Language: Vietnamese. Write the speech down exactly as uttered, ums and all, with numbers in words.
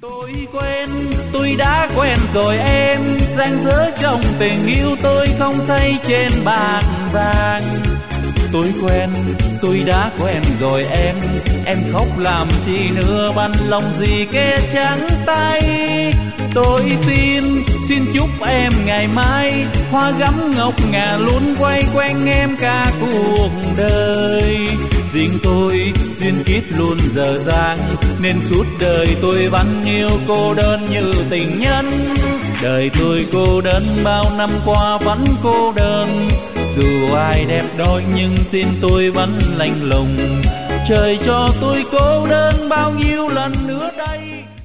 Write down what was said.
Tôi quen, tôi đã quen rồi em, rạng rỡ trong tình yêu tôi không thấy trên bàn vàng. Tôi quen, tôi đã quen rồi em, em khóc làm chi nữa, băn lòng gì kẻ trắng tay. Tôi xin, xin chúc em ngày mai hoa gấm ngọc ngà luôn quay quanh em cả cuộc đời. Riêng tôi duyên kiếp luôn dở dang, nên suốt đời tôi vẫn yêu cô đơn như tình nhân. Đời tôi cô đơn bao năm qua vẫn cô đơn, dù ai đẹp đôi nhưng xin tôi vẫn lạnh lùng. Trời cho tôi cô đơn bao nhiêu lần nữa đây.